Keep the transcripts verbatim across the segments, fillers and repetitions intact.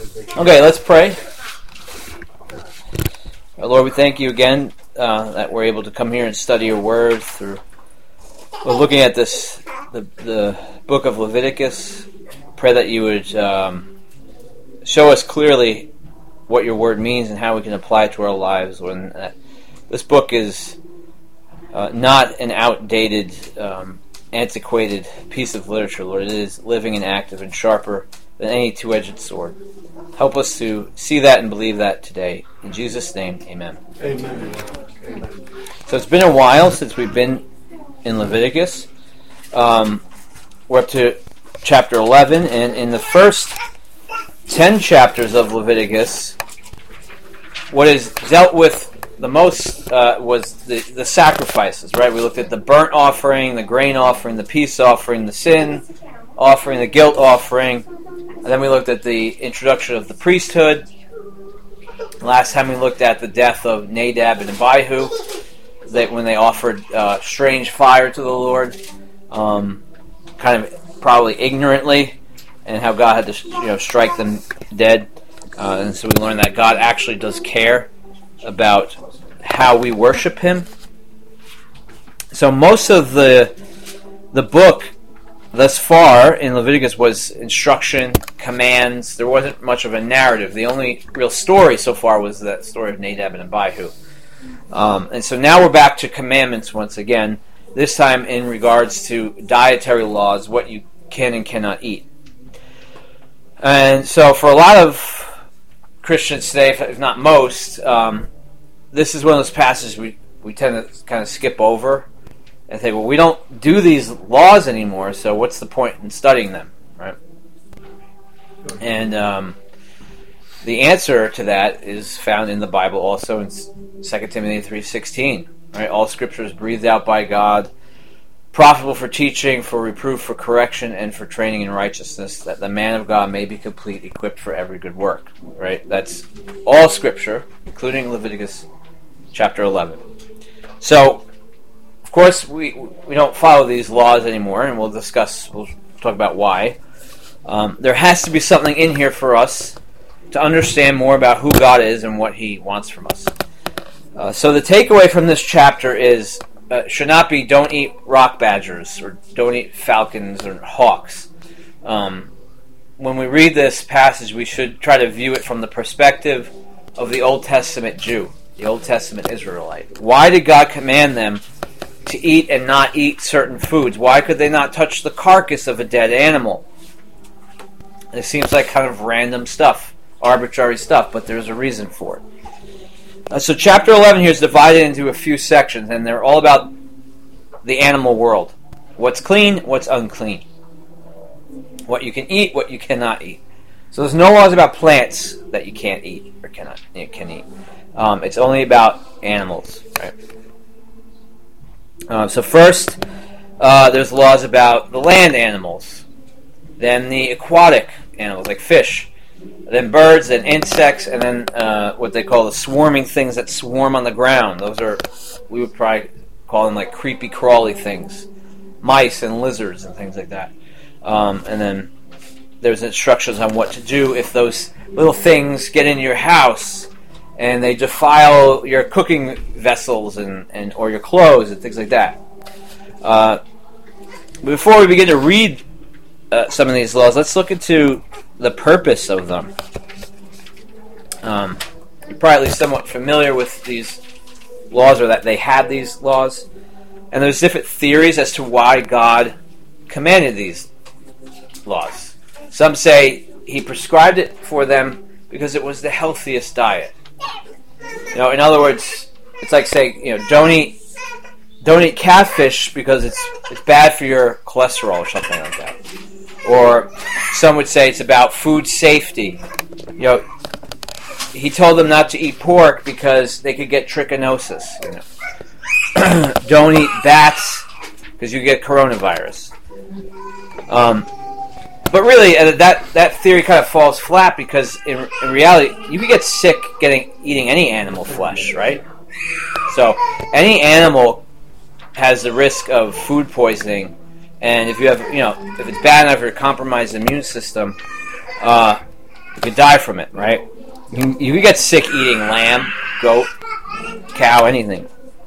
Okay, let's pray. Our Lord, we thank you again uh, that we're able to come here and study your word through. We're looking at this, the the book of Leviticus. Pray that you would um, show us clearly what your word means and how we can apply it to our lives. When uh, this book is uh, not an outdated, um, antiquated piece of literature, Lord. It is living and active and sharper than any two-edged sword. Help us to see that and believe that today. In Jesus' name, amen. Amen. Amen. So it's been a while since we've been in Leviticus. Um, we're up to chapter eleven, and in the first ten chapters of Leviticus, what is dealt with the most uh, was the, the sacrifices, right? We looked at the burnt offering, the grain offering, the peace offering, the sin offering, the guilt offering, and then we looked at the introduction of the priesthood. Last time we looked at the death of Nadab and Abihu, that when they offered uh, strange fire to the Lord, um, kind of probably ignorantly, and how God had to you know strike them dead. Uh, and so we learned that God actually does care about how we worship Him. So most of the the book thus far in Leviticus was instruction, commands. There wasn't much of a narrative. The only real story so far was that story of Nadab and Abihu. Um, and so now we're back to commandments once again, this time in regards to dietary laws, what you can and cannot eat. And so for a lot of Christians today, if not most, um, this is one of those passages we, we tend to kind of skip over and think, well, we don't do these laws anymore, so what's the point in studying them, right? And um, the answer to that is found in the Bible also in Second Timothy three sixteen. Right? All Scripture is breathed out by God, profitable for teaching, for reproof, for correction, and for training in righteousness, that the man of God may be complete, equipped for every good work. Right? That's all Scripture, including Leviticus chapter eleven. So, of course, we we don't follow these laws anymore, and we'll discuss, we'll talk about why. Um, there has to be something in here for us to understand more about who God is and what He wants from us. Uh, so the takeaway from this chapter is, uh, should not be don't eat rock badgers, or don't eat falcons or hawks. Um, when we read this passage, we should try to view it from the perspective of the Old Testament Jew, the Old Testament Israelite. Why did God command them to eat and not eat certain foods? Why could they not touch the carcass of a dead animal? It seems like kind of random stuff, arbitrary stuff, but there's a reason for it. Uh, so chapter eleven here is divided into a few sections, and they're all about the animal world. What's clean, what's unclean. What you can eat, what you cannot eat. So there's no laws about plants that you can't eat or cannot you can eat. Um, it's only about animals, right? Uh, so first, uh, there's laws about the land animals, then the aquatic animals like fish, then birds, then insects, and then uh, what they call the swarming things that swarm on the ground. Those are, we would probably call them like creepy crawly things, mice and lizards and things like that. Um, and then there's instructions on what to do if those little things get into your house and they defile your cooking vessels and, and or your clothes and things like that. Uh, before we begin to read uh, some of these laws, let's look into the purpose of them. Um, you're probably somewhat familiar with these laws, or that they had these laws. And there's different theories as to why God commanded these laws. Some say He prescribed it for them because it was the healthiest diet. You know, in other words, it's like saying, you know, don't eat, don't eat catfish because it's it's bad for your cholesterol or something like that. Or some would say it's about food safety. You know, He told them not to eat pork because they could get trichinosis. You know, don't eat bats because you get coronavirus. Um, but really, uh, that that theory kind of falls flat because in, in reality, you could get sick getting eating any animal flesh, right? So any animal has the risk of food poisoning, and if you have, you know, if it's bad enough for a compromised immune system, uh, You could die from it, right? You, you could get sick eating lamb, goat, cow, anything.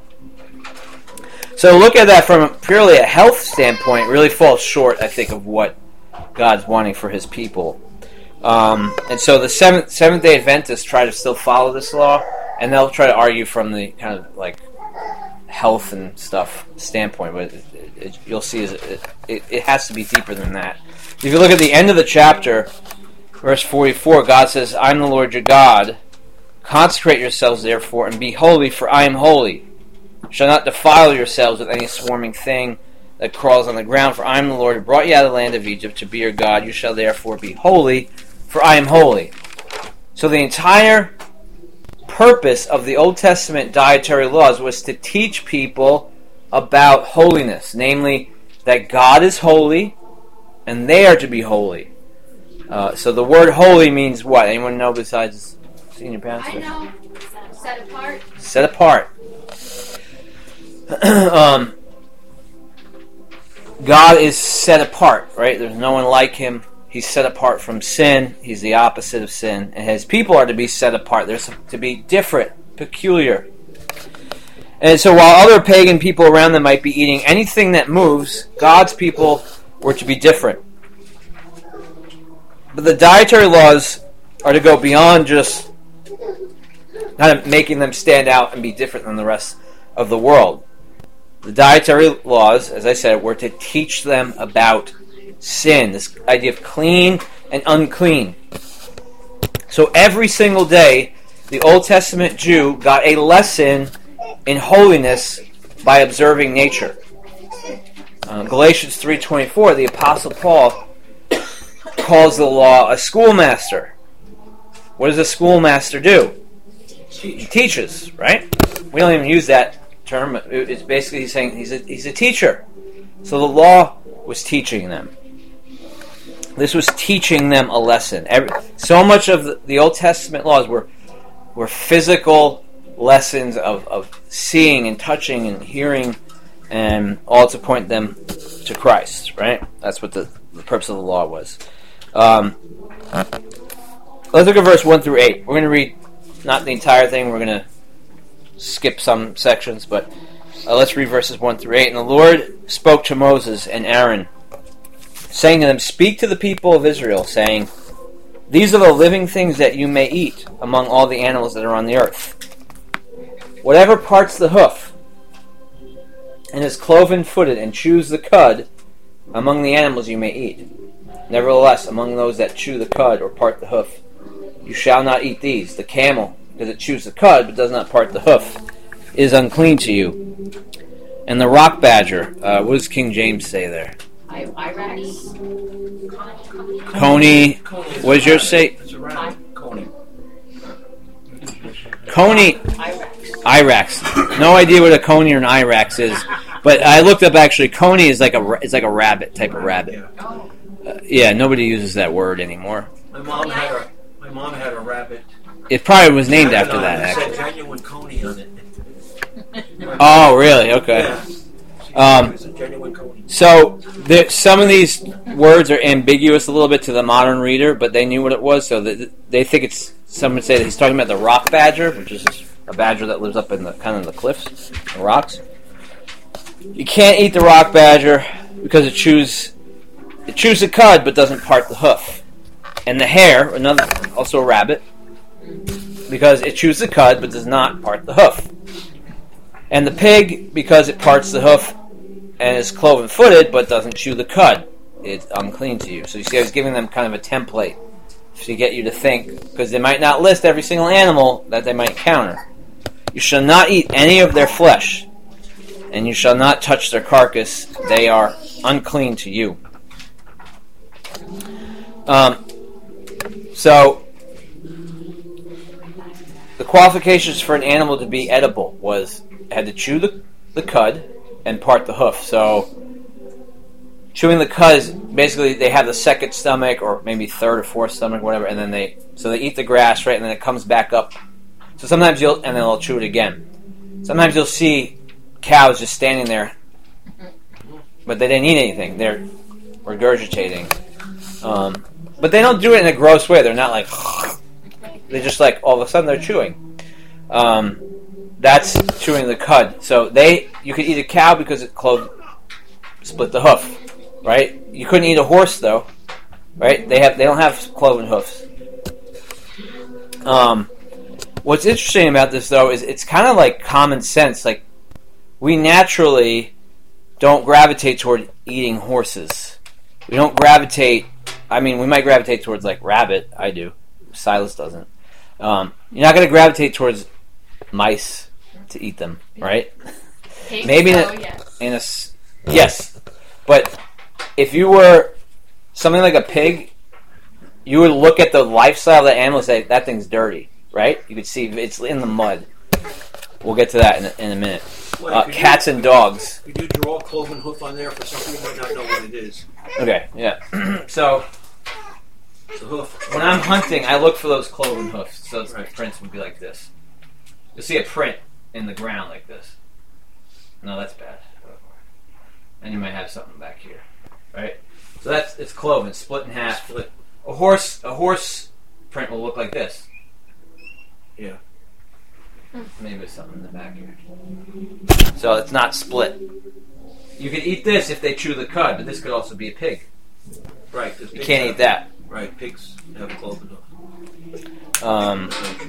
So look at that from purely a health standpoint, really falls short, I think, of what God's wanting for his people. Um, and so the seventh, Seventh-day Adventists try to still follow this law, and they'll try to argue from the kind of like health and stuff standpoint, but it, it, you'll see it, it, it has to be deeper than that. If you look at the end of the chapter, verse forty-four, God says, "I'm the Lord your God. Consecrate yourselves, therefore, and be holy, for I am holy. Shall not defile yourselves with any swarming thing that crawls on the ground, for I am the Lord who brought you out of the land of Egypt to be your God. You shall therefore be holy, for I am holy." So the entire purpose of the Old Testament dietary laws was to teach people about holiness, namely that God is holy and they are to be holy. Uh, so the word holy means what? Anyone know besides senior pastor? I know. Set apart. Set apart. um, God is set apart, right? There's no one like him. He's set apart from sin. He's the opposite of sin. And his people are to be set apart. They're to be different, peculiar. And so while other pagan people around them might be eating anything that moves, God's people were to be different. But the dietary laws are to go beyond just kind of making them stand out and be different than the rest of the world. The dietary laws, as I said, were to teach them about sin, this idea of clean and unclean. So every single day, the Old Testament Jew got a lesson in holiness by observing nature. Uh, Galatians three twenty-four, the Apostle Paul calls the law a schoolmaster. What does a schoolmaster do? He teaches, right? We don't even use that term. It's basically saying he's a, he's a teacher. So the law was teaching them. This was teaching them a lesson. Every, so much of the, the Old Testament laws were were physical lessons of, of seeing and touching and hearing, and all to point them to Christ, right? That's what the, the purpose of the law was. Um, let's look at verse one through eight. We're going to read not the entire thing. We're going to skip some sections, but uh, let's read verses one through eight. "And the Lord spoke to Moses and Aaron, saying to them, Speak to the people of Israel, saying, These are the living things that you may eat among all the animals that are on the earth. Whatever parts the hoof, and is cloven-footed, and chews the cud, among the animals you may eat. Nevertheless, among those that chew the cud or part the hoof, you shall not eat these. The camel, because it chews the cud but does not part the hoof, is unclean to you. And the rock badger, uh, what does King James say there? I, Irax. Coney. What does yours say? It's a rabbit. Coney. Coney. Irax. Irax. No idea what a coney or an Irax is, but I looked up. Actually, coney is like a it's like a rabbit type of rabbit. Oh. Uh, yeah, nobody uses that word anymore. My mom had a my mom had a rabbit. It probably was named after that. It Actually. said genuine coney on it. Oh, really? Okay. Yeah. Um, It's a genuine coney. So there, some of these words are ambiguous a little bit to the modern reader, but they knew what it was, so they, they think it's. Some would say that he's talking about the rock badger, which is a badger that lives up in the kind of the cliffs, the rocks. You can't eat the rock badger because it chews it chews the cud but doesn't part the hoof. And the hare, another also a rabbit, because it chews the cud but does not part the hoof. And the pig, because it parts the hoof and is cloven-footed but doesn't chew the cud. It's unclean to you. So you see, I was giving them kind of a template to get you to think, because they might not list every single animal that they might encounter. You shall not eat any of their flesh, and you shall not touch their carcass. They are unclean to you. Um, so, the qualifications for an animal to be edible was it had to chew the, the cud and part the hoof. So, chewing the cud is basically they have the second stomach, or maybe third or fourth stomach, whatever, and then they so they eat the grass, right, and then it comes back up. So sometimes you'll and then they'll chew it again. Sometimes you'll see cows just standing there, but they didn't eat anything. They're regurgitating. Um, but they don't do it in a gross way. They're not like they just like all of a sudden they're chewing. Um, that's chewing the cud. So they you could eat a cow because it clove split the hoof, right? You couldn't eat a horse though, right? They have they don't have cloven hoofs. Um, what's interesting about this though is it's kind of like common sense. Like we naturally don't gravitate toward eating horses. We don't gravitate. I mean, we might gravitate towards like rabbit. I do. Silas doesn't. Um, you're not going to gravitate towards mice to eat them, right? Pigs, Maybe in oh, a, yes. in a s- yes, but if you were something like a pig, you would look at the lifestyle of the animal and say that thing's dirty, right? You could see it's in the mud. We'll get to that in a, in a minute. Well, Uh, could cats you, and dogs. Could you draw a cloven hoof on there for something you might not know what it is? Okay, yeah. So It's a hoof. when I'm hunting, I look for those cloven hoofs. So the Right. prints would be like this. You'll see a print in the ground like this. No, that's bad. And you might have something back here, right? So that's it's cloven, split in half. Split. A horse, a horse print will look like this. Yeah. Maybe there's something in the back here. So it's not split. You could eat this if they chew the cud, but this could also be a pig. Right. 'cause You pigs can't have- eat that. Right. Pigs have a cloven hoof. Um,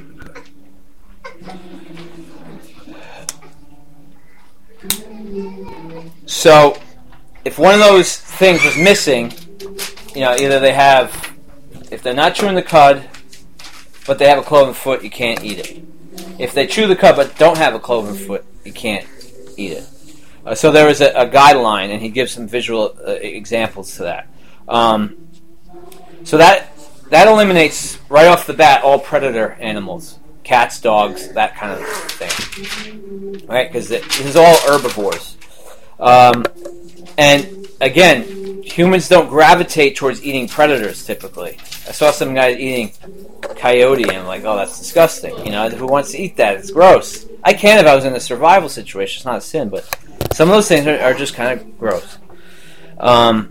so if one of those things was missing, you know, either they have, if they're not chewing the cud, but they have a cloven foot, you can't eat it. If they chew the cud but don't have a cloven foot, you can't eat it. Uh, so there is a, a guideline, and he gives some visual uh, examples to that. Um, so that that eliminates right off the bat all predator animals, cats, dogs, that kind of thing, right? Because this is all herbivores. Um, and again, humans don't gravitate towards eating predators typically. I saw some guy eating coyote, and I'm like, oh, that's disgusting. You know, who wants to eat that? It's gross. I can if I was in a survival situation. It's not a sin, but some of those things are, are just kind of gross. Um,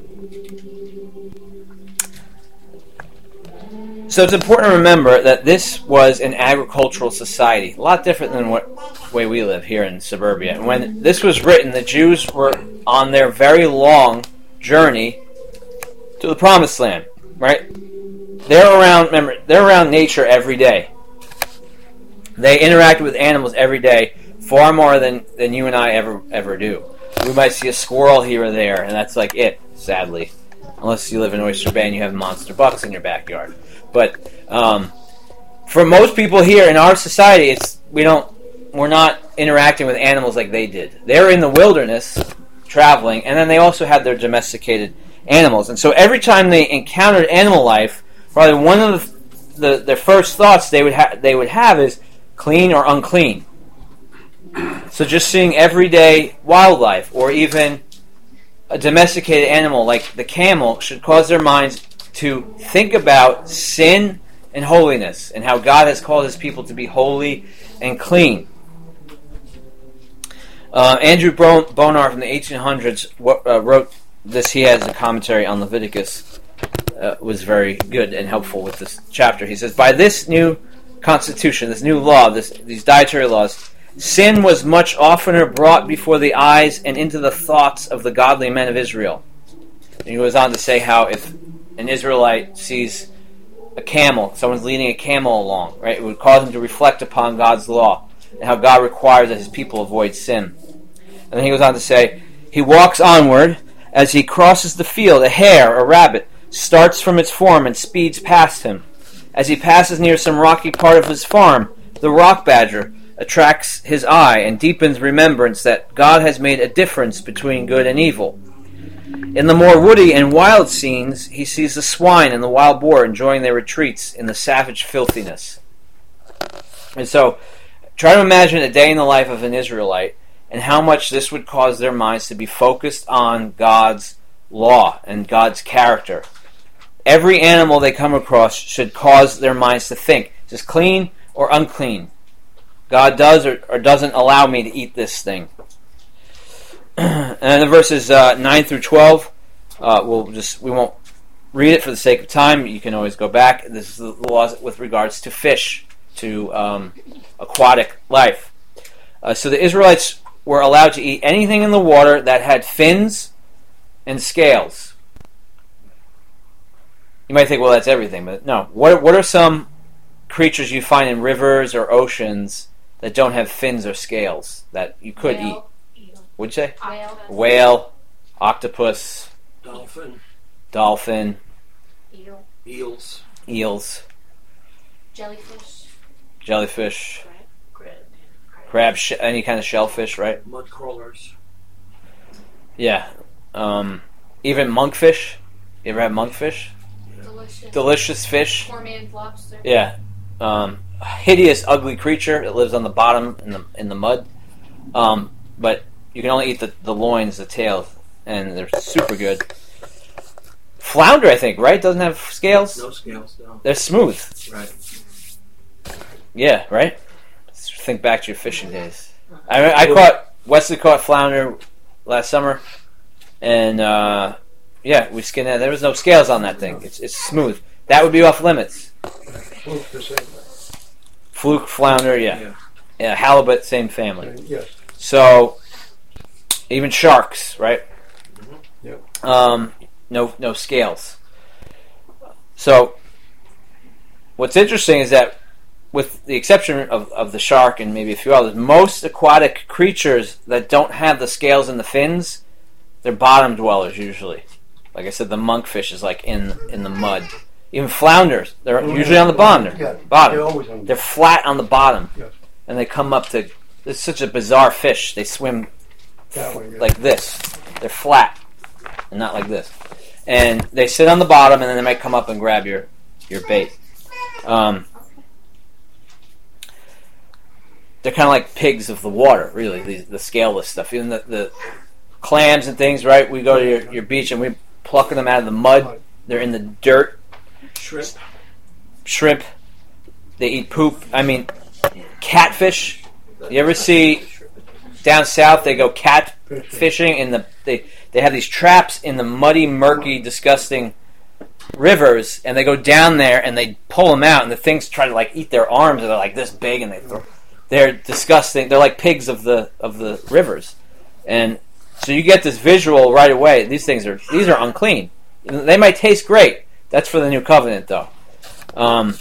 so it's important to remember that this was an agricultural society, a lot different than what way we live here in suburbia. And when this was written, the Jews were on their very long journey to the Promised Land, right? They're around. Remember, they're around nature every day. They interact with animals every day, far more than, than you and I ever ever do. We might see a squirrel here or there, and that's like it. Sadly, unless you live in Oyster Bay and you have monster bucks in your backyard. But um, for most people here in our society, it's we don't we're not interacting with animals like they did. They're in the wilderness traveling, and then they also had their domesticated animals. And so every time they encountered animal life, probably one of the, the their first thoughts they would ha- they would have is clean or unclean. So just seeing everyday wildlife, or even a domesticated animal like the camel, should cause their minds to think about sin and holiness, and how God has called His people to be holy and clean. Uh, Andrew Bonar from the eighteen hundreds uh, wrote this. He has a commentary on Leviticus. Uh, was very good and helpful with this chapter. He says, by this new constitution, this new law, this, these dietary laws, sin was much oftener brought before the eyes and into the thoughts of the godly men of Israel. And he goes on to say how if an Israelite sees a camel, someone's leading a camel along, right, it would cause him to reflect upon God's law and how God requires that His people avoid sin. And then he goes on to say, he walks onward. As he crosses the field, a hare, a rabbit, starts from its form and speeds past him. As he passes near some rocky part of his farm, the rock badger attracts his eye and deepens remembrance that God has made a difference between good and evil. In the more woody and wild scenes, he sees the swine and the wild boar enjoying their retreats in the savage filthiness. And so, try to imagine a day in the life of an Israelite, and how much this would cause their minds to be focused on God's law and God's character. Every animal they come across should cause their minds to think, is this clean or unclean? God does or, or doesn't allow me to eat this thing. And then the verses uh, nine through twelve, uh, we'll just we won't read it for the sake of time. You can always go back. This is the laws with regards to fish, to um, aquatic life. Uh, so the Israelites were allowed to eat anything in the water that had fins and scales. You might think, well, that's everything, but no. What what are some creatures you find in rivers or oceans that don't have fins or scales that you could Whale. eat? What'd you say? Whale. Whale, octopus, Dolphin, dolphin, Eel. eels, eels, Jellyfish. jellyfish, Crab. crab, sh- any kind of shellfish, right? mud crawlers. Yeah. Um, even monkfish. You ever have monkfish? Delicious. Delicious fish. Four-man lobster. Yeah. Um, hideous, ugly creature that lives on the bottom in the in the mud. Um, but you can only eat the, the loins, the tails, and they're super good. Flounder, I think, right? Doesn't have scales. No scales, no. They're smooth. Right. Yeah, right. Let's think back to your fishing days. I I caught Wesley caught flounder last summer, and uh, yeah, we skinned it. There was no scales on that thing. It's it's smooth. That would be off limits. Fluke the same way. Fluke, flounder, yeah, Yeah. yeah, halibut, same family. And yes. So even sharks, right? Mhm. Yep. Um, no no scales. So what's interesting is that, with the exception of, of the shark and maybe a few others, most aquatic creatures that don't have the scales and the fins, they're bottom dwellers usually. Like I said, the monkfish is like in in the mud. Even flounders, they're usually on the bottom. Yeah, They're bottom. they're always on They're flat on the bottom, Yes. and they come up to. It's such a bizarre fish. They swim that way. Yeah. like this. They're flat, and not like this. And they sit on the bottom, and then they might come up and grab your your bait. Um, they're kind of like pigs of the water, really. The, the scaleless stuff, even the, the clams and things. Right? We go to your, your beach and we plucking them out of the mud. They're in the dirt. Shrimp. Shrimp. They eat poop. I mean, catfish. You ever see down south? They go cat fishing in the they they have these traps in the muddy, murky, disgusting rivers, and they go down there and they pull them out, and the things try to like eat their arms, and they're like this big, and they throw, they're disgusting. They're like pigs of the of the rivers, and so you get this visual right away. These things are these are unclean. They might taste great. That's for the new covenant, though. Um,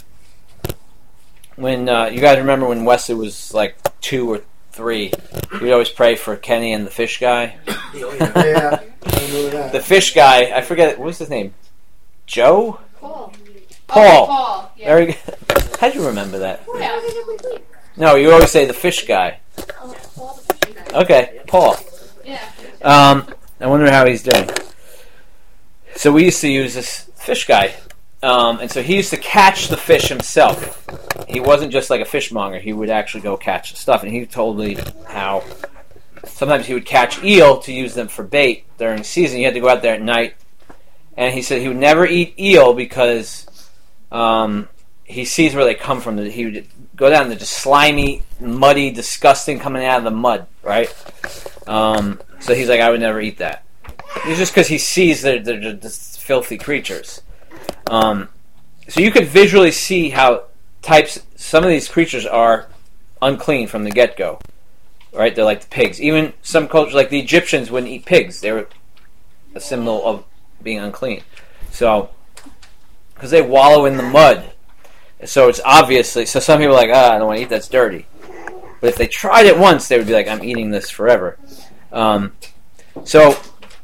when uh, you guys remember when Wesley was like two or three, we'd always pray for Kenny and the fish guy. Oh, yeah. Yeah, I remember that. The fish guy, I forget what was his name. Joe? Paul. Paul. Oh, Paul. Yeah. Very good. How'd you remember that? Yeah. No, you always say the fish guy. Oh, Paul the fishing guy. Okay, Paul. Yeah. Um, I wonder how he's doing. So we used to use this fish guy, um, and so he used to catch the fish himself. He wasn't just like a fishmonger; he would actually go catch the stuff. And he told me how sometimes he would catch eel to use them for bait during the season. You had to go out there at night, and he said he would never eat eel because um, he sees where they come from. He would go down to just slimy, muddy, disgusting, coming out of the mud, right? Um, so he's like, I would never eat that. It's just because he sees they're, they're just filthy creatures. Um, so you could visually see how types some of these creatures are unclean from the get-go. Right? They're like the pigs. Even some cultures, like the Egyptians, wouldn't eat pigs. They were a symbol of being unclean. So, because they wallow in the mud. So it's obviously, so some people are like, ah, I don't want to eat, that's dirty. But if they tried it once, they would be like, I'm eating this forever. Um, so,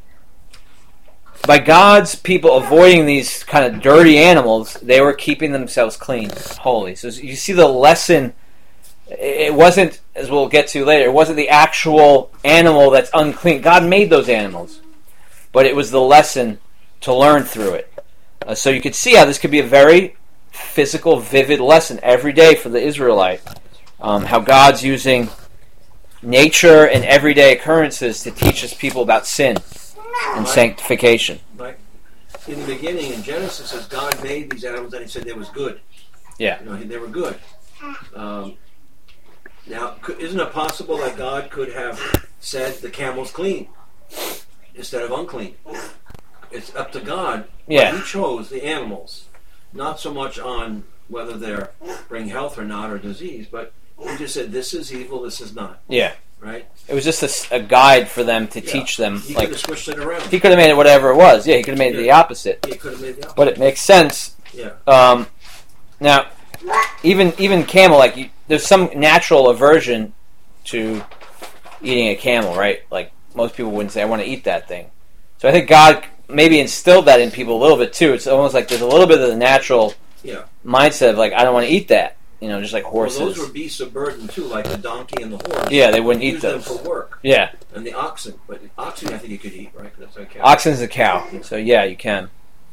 by God's people avoiding these kind of dirty animals, they were keeping themselves clean, holy. So you see the lesson. It wasn't, as we'll get to later, it wasn't the actual animal that's unclean. God made those animals. But it was the lesson to learn through it. Uh, so you could see how this could be a very physical, vivid lesson every day for the Israelite. Um, how God's using nature and everyday occurrences to teach his people about sin and sanctification. Like in the beginning, in Genesis, it says God made these animals and he said they was good. Yeah. You know, they were good. Um, now, could, isn't it possible that God could have said the camel's clean instead of unclean? it's up to God. Yeah. He chose the animals, not so much on whether they're bring health or not or disease, but he just said this is evil, this is not. Yeah. Right. It was just a s- a, guide for them to Yeah. teach them. He Like could have switched it around. he could have made it whatever it was. Yeah, he could have made it the Yeah. opposite. He could have made the opposite. But it makes sense. Yeah. Um, now, even even camel, like you, there's some natural aversion to eating a camel, right? Like most people wouldn't say, "I want to eat that thing." So I think God maybe instilled that in people a little bit too. It's almost like there's a little bit of the natural Yeah. mindset of like, "I don't want to eat that," you know, just like horses. Well, those were beasts of burden too, like the donkey and the horse. Yeah, they wouldn't He eat used them those. for work, Yeah, and the oxen. But oxen, I think you could eat, right? That's okay. oxen's a cow, so yeah, you can.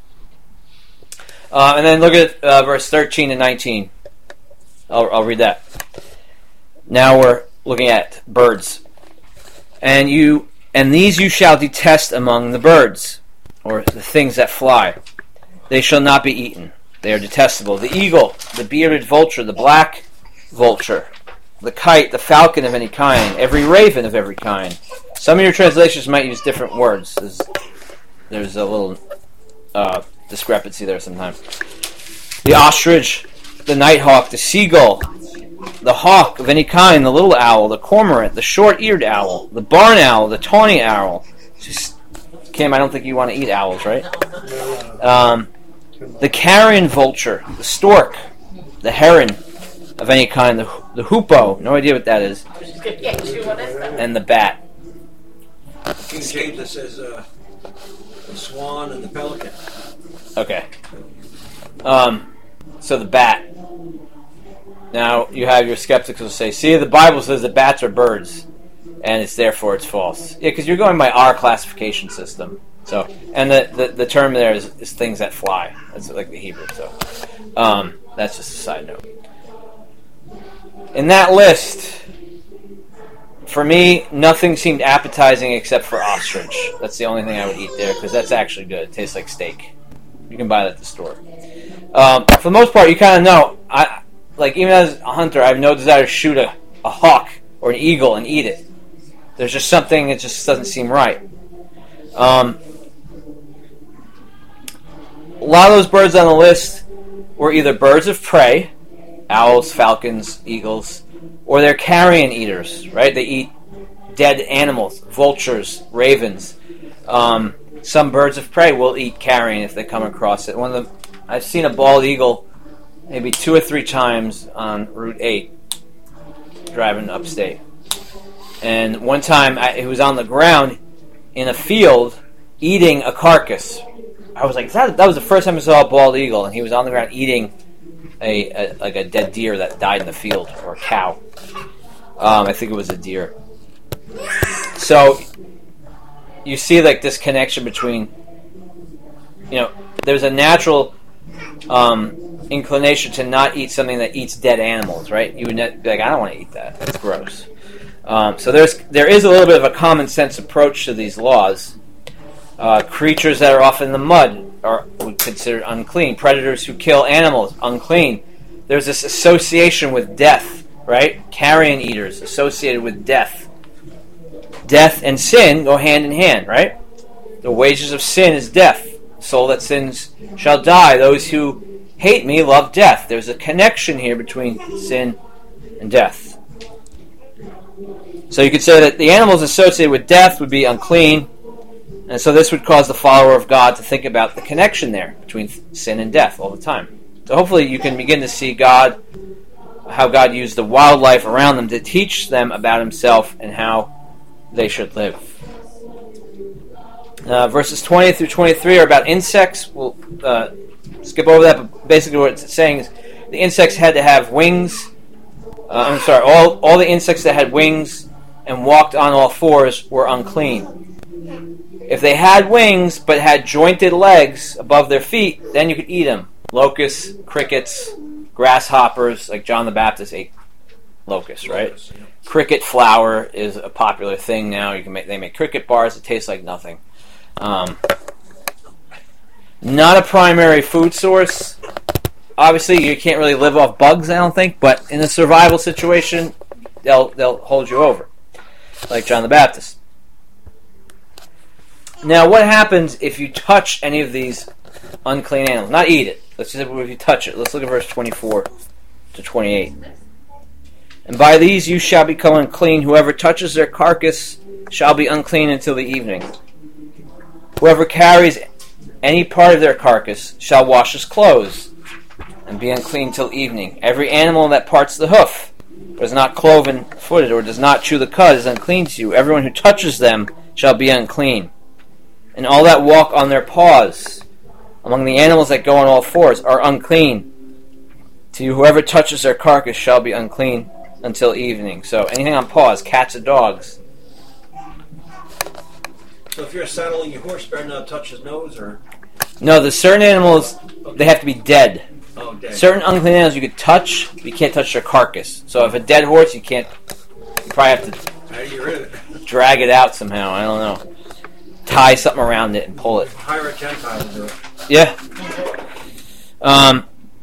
Uh, and then look at uh, verse thirteen and nineteen. I'll, I'll read that. Now we're looking at birds. And you and these you shall detest among the birds, or the things that fly. They shall not be eaten. They are detestable. The eagle, the bearded vulture, the black vulture, the kite, the falcon of any kind, every raven of every kind. Some of your translations might use different words. There's, there's a little uh, discrepancy there sometimes. The ostrich, the nighthawk, the seagull, the hawk of any kind, the little owl, the cormorant, the short-eared owl, the barn owl, the tawny owl. Just, Kim, I don't think you want to eat owls, right? Um, the carrion vulture, the stork, the heron of any kind, the, the hoopoe, no idea what that is, and the bat. King James, it says uh, the swan and the pelican. Okay. Um, so the bat. Now, you have your skeptics who say, see, the Bible says that bats are birds, and it's therefore it's false. Yeah, because you're going by our classification system. So, and the, the, the term there is, is things that fly. That's like the Hebrew. So, um, that's just a side note. In that list, for me, nothing seemed appetizing except for ostrich. That's the only thing I would eat there, because that's actually good. It tastes like steak. You can buy that at the store. Um, for the most part, you kind of know. I like even as a hunter, I have no desire to shoot a, a hawk or an eagle and eat it. There's just something that just doesn't seem right. Um, a lot of those birds on the list were either birds of prey, owls, falcons, eagles, or they're carrion eaters, right? They eat dead animals, vultures, ravens. Um, some birds of prey will eat carrion if they come across it. One of the, I've seen a bald eagle maybe two or three times on Route eight, driving upstate. And one time, I, it was on the ground in a field eating a carcass. I was like, that, that was the first time I saw a bald eagle, and he was on the ground eating a, a like a dead deer that died in the field, or a cow. Um, I think it was a deer. So you see, like, this connection between, you know, there's a natural um, inclination to not eat something that eats dead animals, right? You would not be like, I don't want to eat that. That's gross. Um, so there's there is a little bit of a common sense approach to these laws. Uh, creatures that are off in the mud are would considered unclean. Predators who kill animals, unclean. There's this association with death, right? Carrion eaters associated with death. Death and sin go hand in hand, right? The wages of sin is death. The soul that sins shall die. Those who hate me love death. There's a connection here between sin and death. So you could say that the animals associated with death would be unclean, and so this would cause the follower of God to think about the connection there between sin and death all the time. So hopefully you can begin to see God, how God used the wildlife around them to teach them about himself and how they should live. Uh, verses twenty through twenty-three are about insects. We'll uh, skip over that, but basically what it's saying is the insects had to have wings. Uh, I'm sorry, all, all the insects that had wings and walked on all fours were unclean. If they had wings but had jointed legs above their feet, then you could eat them. Locusts, crickets, grasshoppers, like John the Baptist ate locusts, right? Yes, yeah. Cricket flour is a popular thing now. You can make they make cricket bars that taste like nothing. Um, not a primary food source. Obviously, you can't really live off bugs, I don't think, but in a survival situation, they'll they'll hold you over, like John the Baptist. Now, what happens if you touch any of these unclean animals? Not eat it. Let's just if you touch it. Let's look at verse twenty-four to twenty-eight. And by these you shall become unclean. Whoever touches their carcass shall be unclean until the evening. Whoever carries any part of their carcass shall wash his clothes and be unclean till evening. Every animal that parts the hoof, or is not cloven footed, or does not chew the cud, is unclean to you. Everyone who touches them shall be unclean. And all that walk on their paws, among the animals that go on all fours, are unclean to you. Whoever touches their carcass shall be unclean until evening. So anything on paws, cats and dogs. So if you're saddling your horse, better not touch his nose, or No, there's certain animals, they have to be dead. oh, dead. Certain unclean animals you could touch, but you can't touch their carcass. So if a dead horse, you can't, you probably have to How do you get rid of it? drag it out somehow. I don't know. Tie something around it and pull it. Hire a Gentile to do it. Yeah. Um,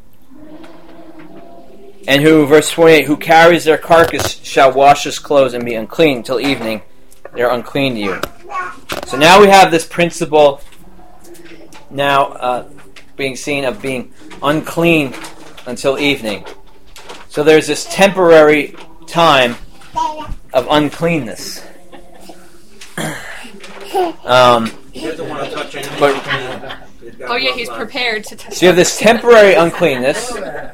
and who, verse twenty-eight, who carries their carcass shall wash his clothes and be unclean till evening. They're unclean to you. So now we have this principle now uh, being seen of being unclean until evening. So there's this temporary time of uncleanness. Um, He doesn't want to touch anything. But- He's got Oh yeah, gloves he's on. prepared to touch. so you have this temporary uncleanness.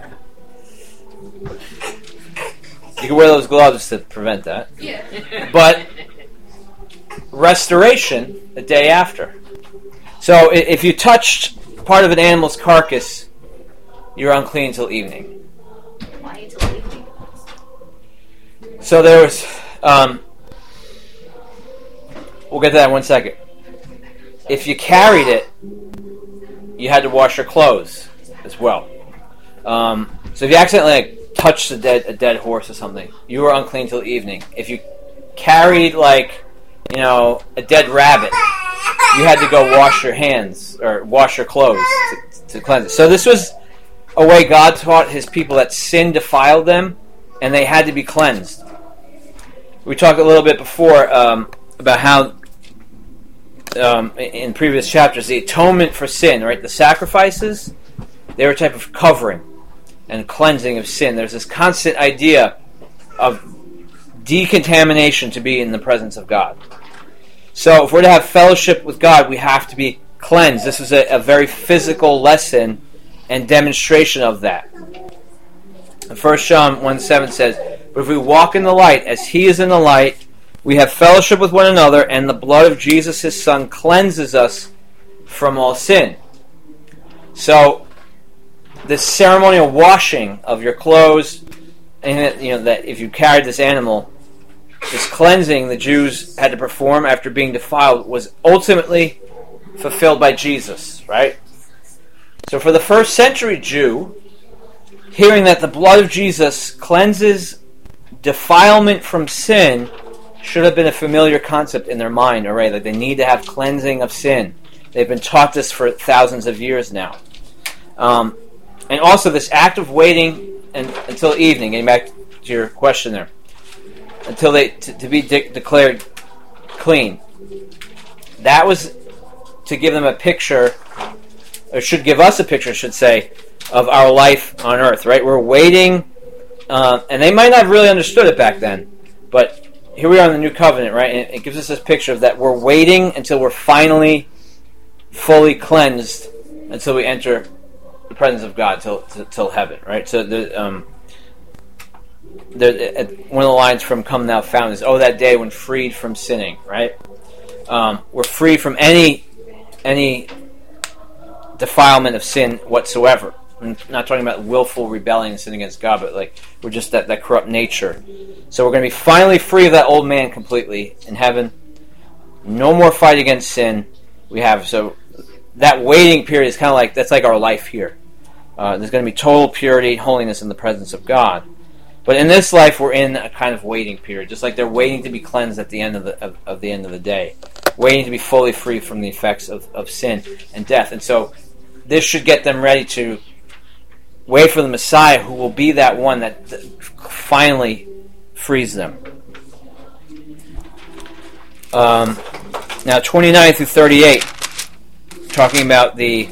You can wear those gloves to prevent that. Yeah. But restoration the day after. So i- if you touched part of an animal's carcass, you're unclean until evening. Why until evening? So there was, um, we'll get to that in one second. If you carried it, you had to wash your clothes as well. Um, so if you accidentally like, touched a dead a dead horse or something, you were unclean till evening. If you carried like, you know, a dead rabbit, you had to go wash your hands or wash your clothes to, to cleanse it. So this was a way God taught His people that sin defiled them, and they had to be cleansed. We talked a little bit before um, about how um, in previous chapters the atonement for sin, right? The sacrifices, they were a type of covering and cleansing of sin. There's this constant idea of decontamination to be in the presence of God. So if we're to have fellowship with God, we have to be cleansed. This is a, a very physical lesson and demonstration of that. First John one seven says, "But if we walk in the light, as He is in the light, we have fellowship with one another, and the blood of Jesus, His Son, cleanses us from all sin." So, the ceremonial washing of your clothes, and you know that if you carried this animal, this cleansing the Jews had to perform after being defiled was ultimately fulfilled by Jesus, right? So for the first century Jew, hearing that the blood of Jesus cleanses defilement from sin should have been a familiar concept in their mind already, that they need to have cleansing of sin. They've been taught this for thousands of years now. Um, and also this act of waiting and, until evening, getting back to your question there, until they t- to be de- declared clean. That was to give them a picture, or should give us a picture, I should say, of our life on earth, right? We're waiting, uh, and they might not have really understood it back then, but here we are in the New Covenant, right? And it gives us this picture of that we're waiting until we're finally fully cleansed, until we enter the presence of God, till till, till heaven, right? So the um, there, one of the lines from "Come Thou Found" is, "Oh, that day when freed from sinning," right? Um, we're free from any any defilement of sin whatsoever. I'm not talking about willful rebellion and sin against God, but like we're just that, that corrupt nature. So we're going to be finally free of that old man completely in heaven. No more fight against sin. We have so that waiting period is kind of like that's like our life here. Uh, there's going to be total purity, holiness in the presence of God. But in this life, we're in a kind of waiting period, just like they're waiting to be cleansed at the end of the of, of the end of the day, waiting to be fully free from the effects of, of sin and death. And so, this should get them ready to wait for the Messiah, who will be that one that finally frees them. Um, Now, twenty-nine through thirty-eight, talking about the...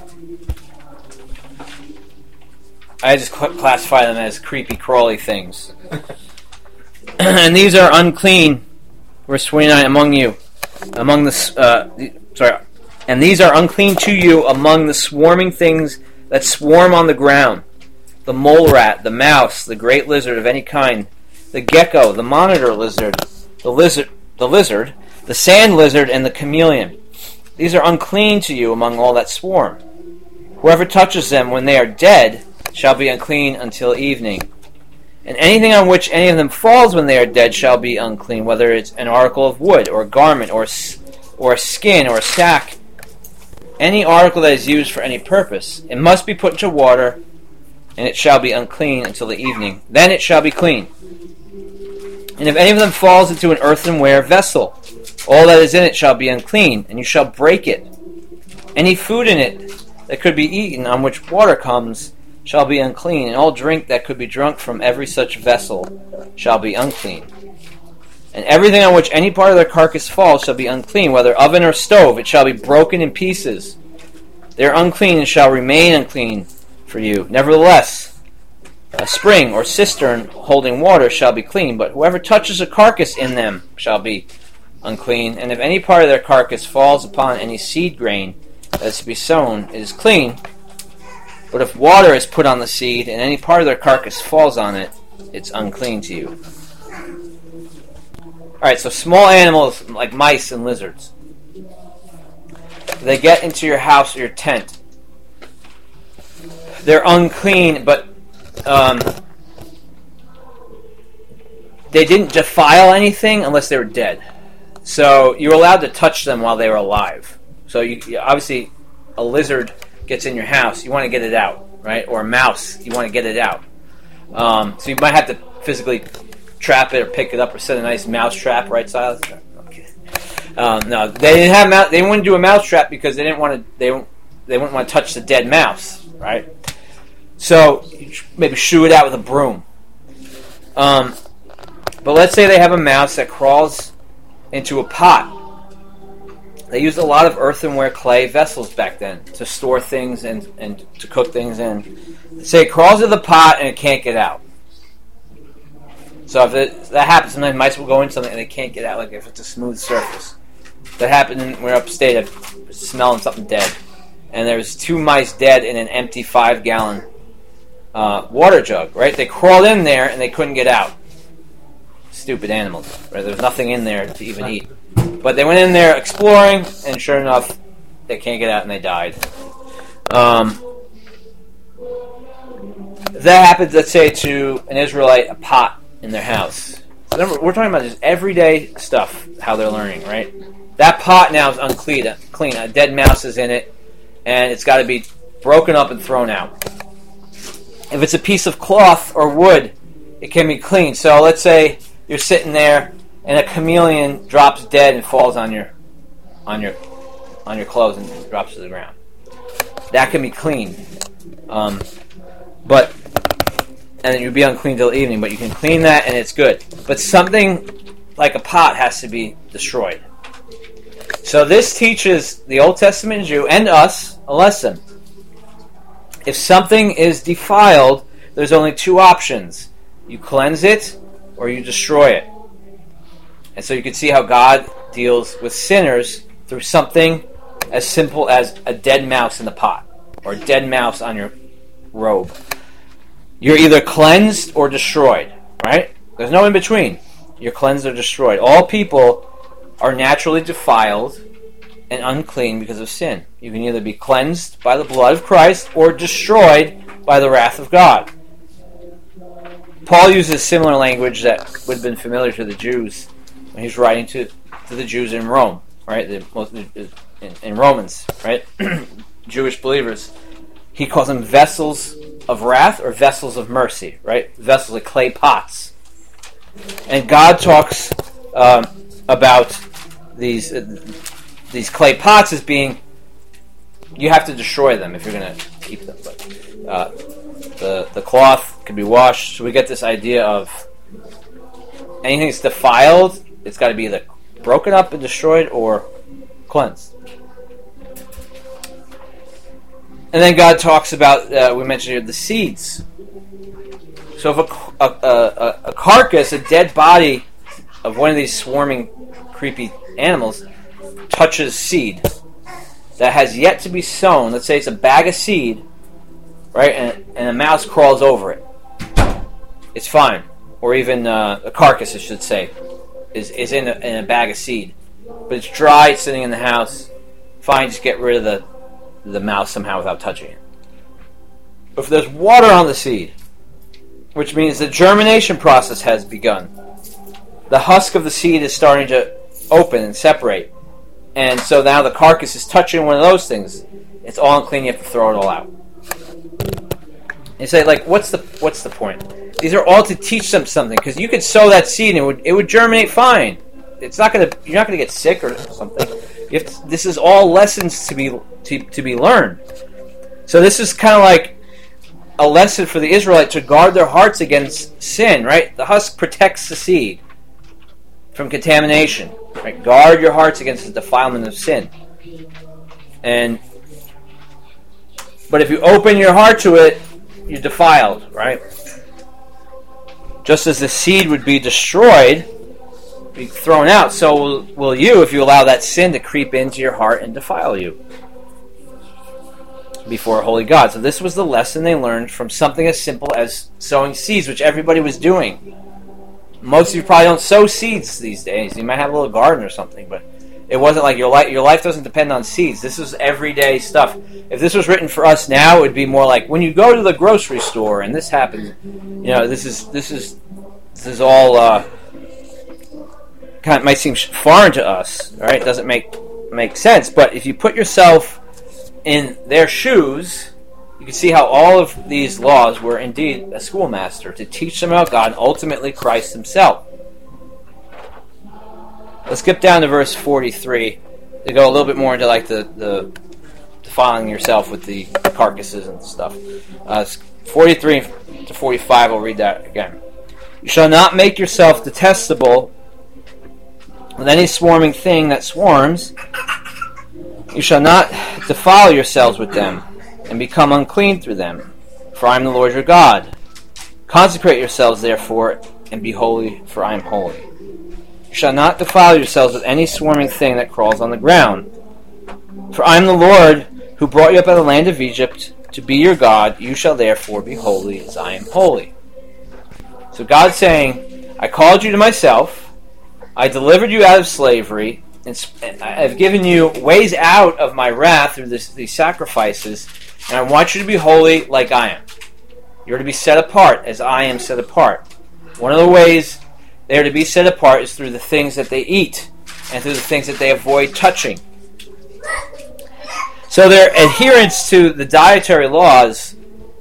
I just cl- classify them as creepy, crawly things. And these are unclean, verse twenty-nine, among you, among the... Uh, the sorry. And these are unclean to you among the swarming things that swarm on the ground. The mole rat, the mouse, the great lizard of any kind, the gecko, the monitor lizard, the lizard, the lizard, the sand lizard, and the chameleon. These are unclean to you among all that swarm. Whoever touches them when they are dead shall be unclean until evening. And anything on which any of them falls when they are dead shall be unclean, whether it's an article of wood, or a garment, or, or a skin, or a sack, any article that is used for any purpose. It must be put into water, and it shall be unclean until the evening. Then it shall be clean. And if any of them falls into an earthenware vessel, all that is in it shall be unclean, and you shall break it. Any food in it that could be eaten, on which water comes, shall be unclean, and all drink that could be drunk from every such vessel shall be unclean. And everything on which any part of their carcass falls shall be unclean, whether oven or stove, it shall be broken in pieces. They are unclean and shall remain unclean for you. Nevertheless, a spring or cistern holding water shall be clean, but whoever touches a carcass in them shall be unclean. And if any part of their carcass falls upon any seed grain that is to be sown, it is clean. But if water is put on the seed, and any part of their carcass falls on it, it's unclean to you. Alright, so small animals like mice and lizards, they get into your house or your tent. They're unclean, but um, they didn't defile anything unless they were dead. So you're allowed to touch them while they were alive. So you, you obviously, a lizard gets in your house, you want to get it out, right? Or a mouse, you want to get it out. Um, so you might have to physically trap it or pick it up or set a nice mouse trap right side. Okay. Um, no, they didn't have mouse, they wouldn't do a mouse trap because they didn't want to. They they wouldn't want to touch the dead mouse, right? So maybe shoo it out with a broom. Um, but let's say they have a mouse that crawls into a pot. They used a lot of earthenware clay vessels back then to store things and, and to cook things in. Say it crawls into the pot and it can't get out. So if it, that happens, sometimes mice will go into something and they can't get out, like if it's a smooth surface. That happened when we were upstate. I was smelling something dead. And there was two mice dead in an empty five-gallon uh, water jug, right? They crawled in there and they couldn't get out. Stupid animals, right? There was nothing in there to even eat. But they went in there exploring, and sure enough, they can't get out and they died. Um, that happens, let's say, to an Israelite, a pot in their house. So remember, we're talking about just everyday stuff, how they're learning, right? That pot now is unclean. Clean. A dead mouse is in it, and it's got to be broken up and thrown out. If it's a piece of cloth or wood, it can be clean. So let's say you're sitting there, and a chameleon drops dead and falls on your, on your, on your clothes and drops to the ground. That can be clean, um, but and then you'd be unclean till evening. But you can clean that, and it's good. But something like a pot has to be destroyed. So this teaches the Old Testament Jew and us a lesson. If something is defiled, there's only two options: you cleanse it, or you destroy it. And so you can see how God deals with sinners through something as simple as a dead mouse in the pot or a dead mouse on your robe. You're either cleansed or destroyed, right? There's no in between. You're cleansed or destroyed. All people are naturally defiled and unclean because of sin. You can either be cleansed by the blood of Christ or destroyed by the wrath of God. Paul uses similar language that would have been familiar to the Jews when he's writing to, to the Jews in Rome, right? The, in, in Romans, right? Jewish believers. He calls them vessels of wrath or vessels of mercy, right? Vessels of clay pots. And God talks um, about these uh, these clay pots as being, you have to destroy them if you're going to keep them. But uh, the the cloth can be washed. So we get this idea of anything that's defiled, it's got to be either broken up and destroyed or cleansed. And then God talks about, uh, we mentioned here, the seeds. So if a, a, a, a carcass, a dead body of one of these swarming, creepy animals touches seed that has yet to be sown, let's say it's a bag of seed, right, and, and a mouse crawls over it, it's fine. Or even uh, a carcass, I should say, is, is in, a, in a bag of seed. But it's dry, it's sitting in the house, fine, just get rid of the, the mouse somehow without touching it. But if there's water on the seed, which means the germination process has begun, the husk of the seed is starting to open and separate, and so now the carcass is touching one of those things, it's all unclean, you have to throw it all out. You say, like, what's the what's the point? These are all to teach them something, because you could sow that seed and it would it would germinate fine. It's not gonna you're not gonna get sick or something. You have to, this is all lessons to be to, to be learned. So this is kind of like a lesson for the Israelites to guard their hearts against sin. Right, the husk protects the seed from contamination. Right, guard your hearts against the defilement of sin. And but if you open your heart to it, you're defiled, right? Just as the seed would be destroyed, be thrown out, so will, will you if you allow that sin to creep into your heart and defile you before a holy God. So this was the lesson they learned from something as simple as sowing seeds, which everybody was doing. Most of you probably don't sow seeds these days. You might have a little garden or something, but it wasn't like your life. Your life doesn't depend on seeds. This is everyday stuff. If this was written for us now, it would be more like when you go to the grocery store and this happens. You know, this is this is this is all uh, kind of might seem foreign to us, right? It doesn't make make sense. But if you put yourself in their shoes, you can see how all of these laws were indeed a schoolmaster to teach them about God and ultimately Christ Himself. Let's skip down to verse forty-three to go a little bit more into like the, the defiling yourself with the carcasses and stuff. Uh, forty-three to forty-five, I'll read that again. You shall not make yourself detestable with any swarming thing that swarms. You shall not defile yourselves with them and become unclean through them, for I am the Lord your God. Consecrate yourselves therefore and be holy, for I am holy. You shall not defile yourselves with any swarming thing that crawls on the ground. For I am the Lord who brought you up out of the land of Egypt to be your God. You shall therefore be holy as I am holy. So God's saying, I called you to myself. I delivered you out of slavery. And I've given you ways out of my wrath through this, these sacrifices. And I want you to be holy like I am. You're to be set apart as I am set apart. One of the ways they are to be set apart is through the things that they eat and through the things that they avoid touching. So their adherence to the dietary laws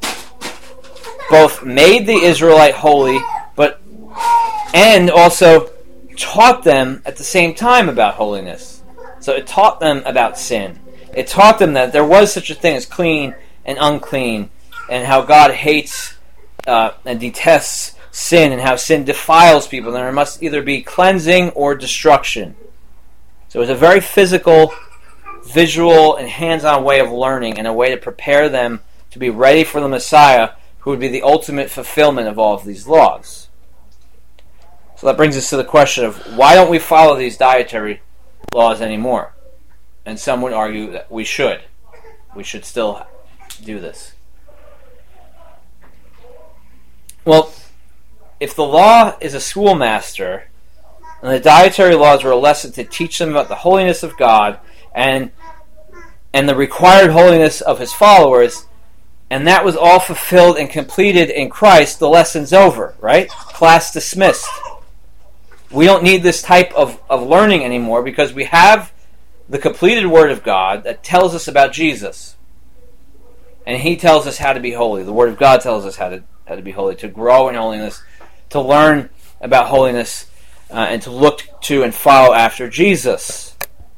both made the Israelite holy, but and also taught them at the same time about holiness. So it taught them about sin. It taught them that there was such a thing as clean and unclean, and how God hates uh, and detests sin, and how sin defiles people, and there must either be cleansing or destruction. So it's a very physical, visual, and hands-on way of learning, and a way to prepare them to be ready for the Messiah, who would be the ultimate fulfillment of all of these laws. So that brings us to the question of, why don't we follow these dietary laws anymore? And some would argue that we should. We should still do this. Well, if the law is a schoolmaster, and the dietary laws were a lesson to teach them about the holiness of God and and the required holiness of His followers, and that was all fulfilled and completed in Christ, the lesson's over, right? Class dismissed. We don't need this type of, of learning anymore, because we have the completed Word of God that tells us about Jesus. And He tells us how to be holy. The Word of God tells us how to how to be holy, to grow in holiness, to learn about holiness, uh, and to look to and follow after Jesus.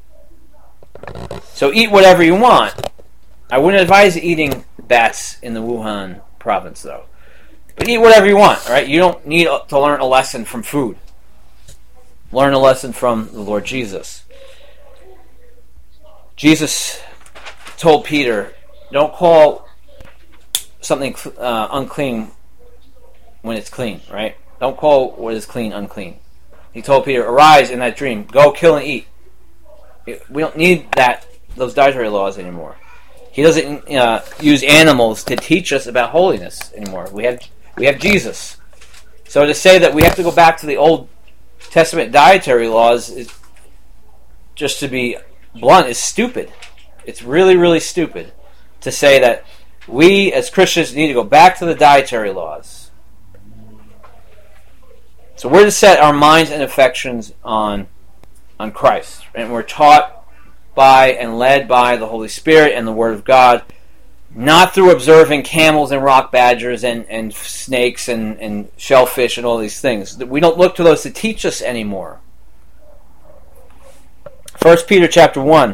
So eat whatever you want. I wouldn't advise eating bats in the Wuhan province, though. But eat whatever you want, all right? You don't need to learn a lesson from food. Learn a lesson from the Lord Jesus. Jesus told Peter, don't call something uh, unclean when it's clean, right? Don't call what is clean unclean. He told Peter, arise in that dream, go kill and eat. We don't need that those dietary laws anymore. He doesn't uh, use animals to teach us about holiness anymore. We have we have Jesus. So to say that we have to go back to the Old Testament dietary laws, is, just to be blunt, is stupid. It's really, really stupid to say that we as Christians need to go back to the dietary laws. So we're to set our minds and affections on on Christ, and we're taught by and led by the Holy Spirit and the Word of God, not through observing camels and rock badgers and, and snakes and, and shellfish and all these things. We don't look to those to teach us anymore. First Peter chapter one.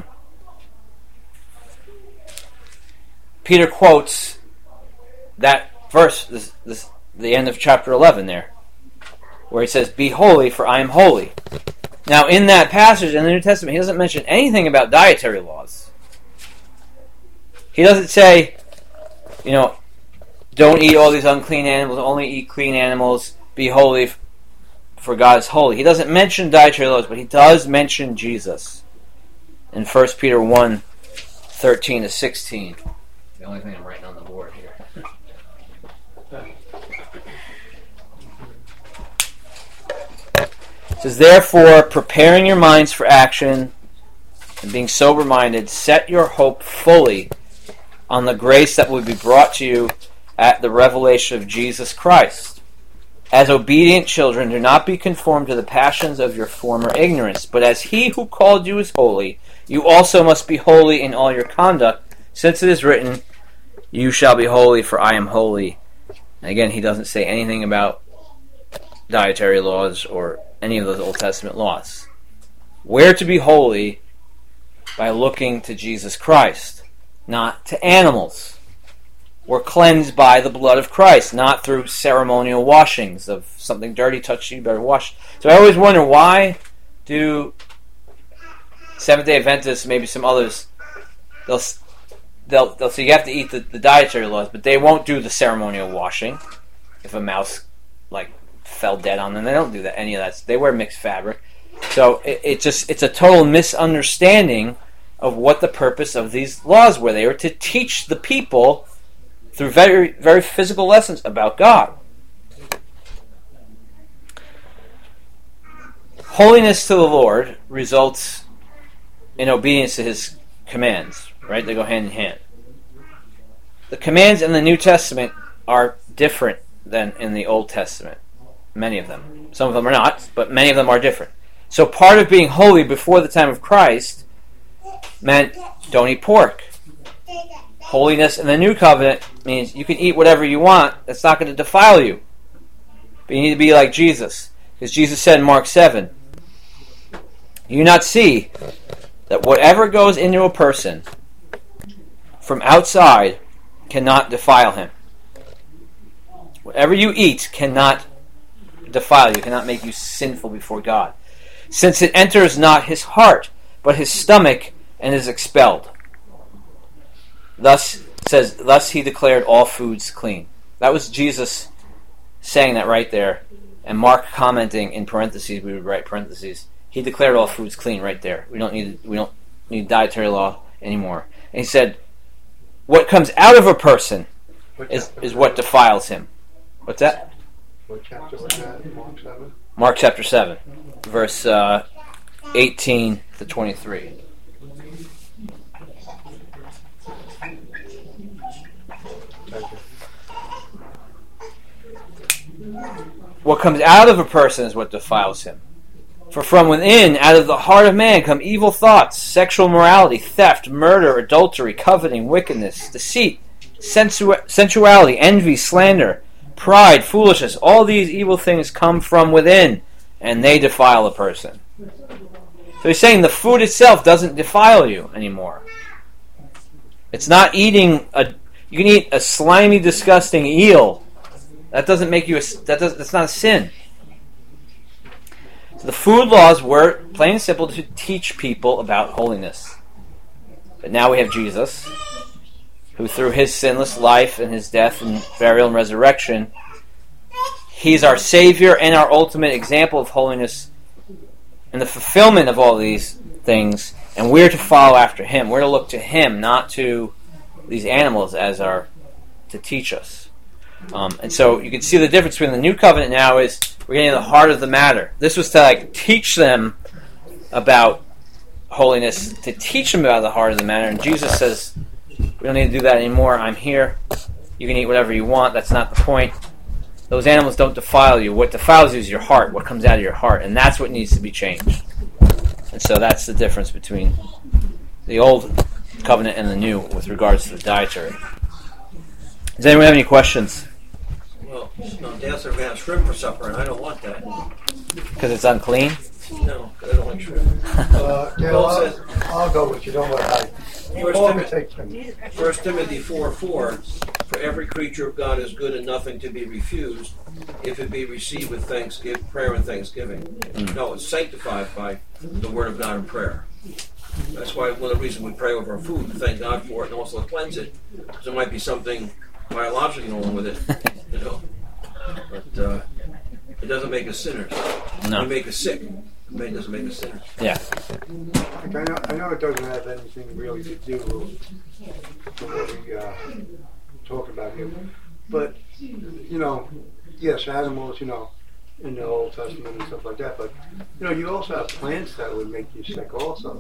Peter quotes that verse, this, this, the end of chapter eleven there, where he says, be holy, for I am holy. Now, in that passage in the New Testament, he doesn't mention anything about dietary laws. He doesn't say, you know, don't eat all these unclean animals, only eat clean animals, be holy, for God is holy. He doesn't mention dietary laws, but he does mention Jesus in First Peter one, thirteen to sixteen. The only thing I'm writing on the board here. It says, therefore, preparing your minds for action and being sober-minded, set your hope fully on the grace that will be brought to you at the revelation of Jesus Christ. As obedient children, do not be conformed to the passions of your former ignorance, but as he who called you is holy, you also must be holy in all your conduct, since it is written, you shall be holy, for I am holy. And again, he doesn't say anything about dietary laws or any of those Old Testament laws. We're to be holy by looking to Jesus Christ, not to animals. We're cleansed by the blood of Christ, not through ceremonial washings of something dirty touched you, you better wash. So I always wonder, why do Seventh-day Adventists, maybe some others, they'll they'll they'll say you have to eat the, the dietary laws, but they won't do the ceremonial washing. If a mouse like fell dead on them, they don't do that. Any of that. They wear mixed fabric, so it, it just it's a total misunderstanding of what the purpose of these laws were. They were to teach the people through very very physical lessons about God. Holiness to the Lord results in obedience to His commands. Right? They go hand in hand. The commands in the New Testament are different than in the Old Testament. Many of them. Some of them are not, but many of them are different. So part of being holy before the time of Christ meant don't eat pork. Holiness in the New Covenant means you can eat whatever you want. That's not going to defile you. But you need to be like Jesus. Because Jesus said in Mark seven, you not see that whatever goes into a person from outside cannot defile him. Whatever you eat cannot defile you, cannot make you sinful before God, since it enters not his heart, but his stomach, and is expelled. Thus says, thus he declared all foods clean. That was Jesus saying that right there, and Mark commenting in parentheses. We would write parentheses. He declared all foods clean right there. We don't need we don't need dietary law anymore. And he said, what comes out of a person is is what defiles him. What's that? What chapter was that? Mark seven? Mark chapter seven, verse uh, eighteen to twenty-three. Thank you. What comes out of a person is what defiles him. For from within, out of the heart of man, come evil thoughts, sexual immorality, theft, murder, adultery, coveting, wickedness, deceit, sensu- sensuality, envy, slander, pride, foolishness. All these evil things come from within, and they defile a person. So he's saying the food itself doesn't defile you anymore. It's not eating a... You can eat a slimy, disgusting eel. That doesn't make you a... That does, that's not a sin. So the food laws were, plain and simple, to teach people about holiness. But now we have Jesus, who through his sinless life and his death and burial and resurrection, he's our Savior and our ultimate example of holiness and the fulfillment of all these things. And we're to follow after him. We're to look to him, not to these animals as our to teach us. Um, and so you can see the difference between the new covenant now is we're getting to the heart of the matter. This was to like teach them about holiness, to teach them about the heart of the matter. And Jesus says, we don't need to do that anymore. I'm here. You can eat whatever you want. That's not the point. Those animals don't defile you. What defiles you is your heart, what comes out of your heart. And that's what needs to be changed. And so that's the difference between the old covenant and the new with regards to the dietary. Does anyone have any questions? Well, no, Dad said we're going to have shrimp for supper, and I don't want that. Because it's unclean? No, I don't like shrimp. Uh, yeah, Paul I'll, says- I'll go with you. Don't worry. I- First Paul Timothy- can take them. First Timothy four four, for every creature of God is good and nothing to be refused, if it be received with thanksgiving, prayer and thanksgiving. Mm. No, it's sanctified by the word of God and prayer. That's why one of the reasons we pray over our food, to thank God for it and also to cleanse it, because there might be something biologically wrong with it, you know. But uh, it doesn't make us sinners. No. It make us sick. It doesn't make us sinners. Yeah. Like, I, know, I know it doesn't have anything really to do with what we uh, talk about here, but you know, yes, animals, you know, in the Old Testament and stuff like that. But you know, you also have plants that would make you sick, also.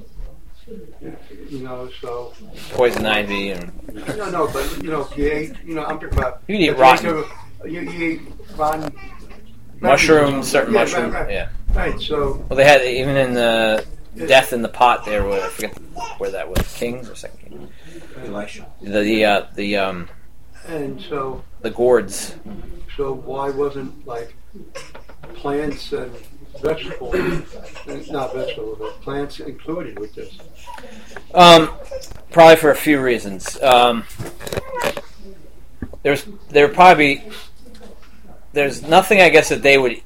You know, so Poison ivy and no, no, but you know, if you ate, you know, I'm talking about. You can eat if rotten. ate a- You, you eat rotten mushrooms, certain yeah, mushrooms. Right, right. Yeah. Right, so Well, they had even in the Death in the Pot there. Where, I forget where that was. Kings or Second King. Elisha. The the uh, the um and so the gourds. so why wasn't like plants and vegetables, not vegetables, but plants included with this? Um, probably for a few reasons. Um, there's there would probably be, there's nothing I guess that they would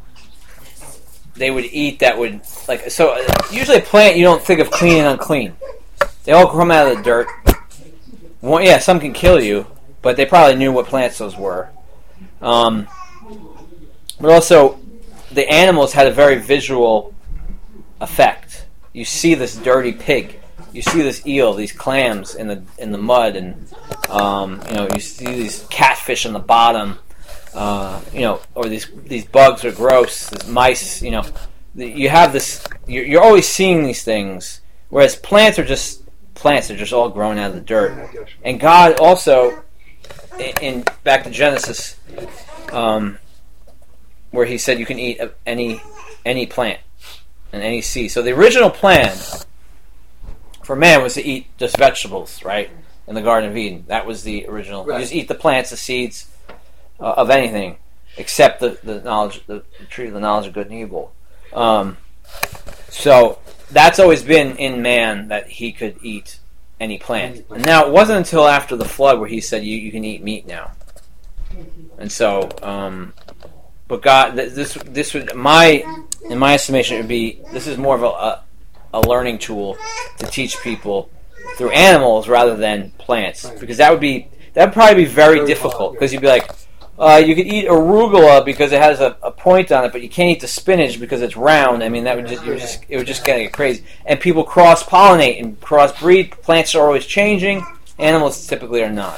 they would eat that would like so. uh, Usually, a plant you don't think of clean and unclean. They all come out of the dirt. One, yeah, some can kill you, but they probably knew what plants those were. Um, but also, the animals had a very visual effect. You see this dirty pig. You see this eel, these clams in the in the mud, and um, you know you see these catfish on the bottom. Uh, you know, or these these bugs are gross. These mice. You know, the, you have this. You're, you're always seeing these things, whereas plants are just plants. They're just all growing out of the dirt. And God also, in, in back to Genesis, um, where He said you can eat any any plant and any seed. So the original plan for man was to eat just vegetables, right? In the Garden of Eden, that was the original. Right. You just eat the plants, the seeds uh, of anything, except the, the knowledge, the, the tree of the knowledge of good and evil. Um, so that's always been in man that he could eat any plant. And now it wasn't until after the flood where he said you, you can eat meat now. And so, um, but God, th- this this would my in my estimation it would be this is more of a, a a learning tool to teach people through animals rather than plants, because that would be that would probably be very, Very difficult hard, yeah. because you'd be like, uh, you could eat arugula because it has a, a point on it, but you can't eat the spinach because it's round. I mean, that would just, you would just it would just get crazy. And people cross pollinate and cross breed. Plants are always changing. Animals typically are not.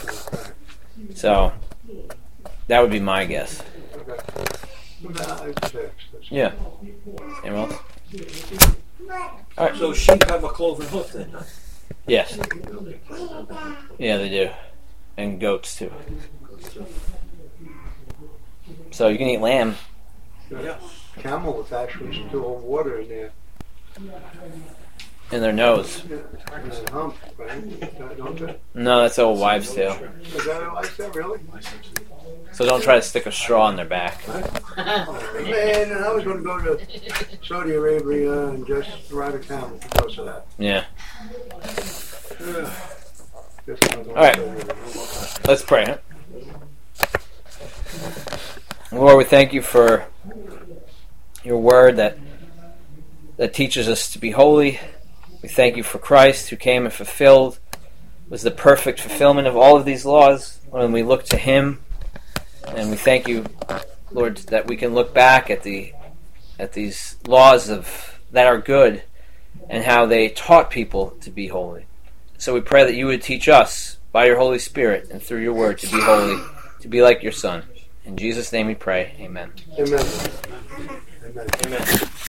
So that would be my guess. Okay. Nah, it's fixed. It's- Yeah. Anyone else? So sheep have a cloven hoof then, huh? Yes. Yeah, they do. And goats too. So you can eat lamb. Yeah. Camel with actually still water in there. In their nose. Yeah, in the hump, right? Don't they? No, that's old wives' tale. Is that like that, really? So don't try to stick a straw in their back. Man, I was going to go to Saudi Arabia and just ride a camel because of that. Yeah. All right. Let's pray. Huh? Lord, we thank you for your word that that teaches us to be holy. We thank you for Christ, who came and fulfilled, was the perfect fulfillment of all of these laws when we look to him. And we thank you, Lord, that we can look back at the at these laws of that are good and how they taught people to be holy. So we pray that you would teach us by your Holy Spirit and through your word to be holy, to be like your Son. In Jesus' name we pray. Amen. Amen. Amen. Amen.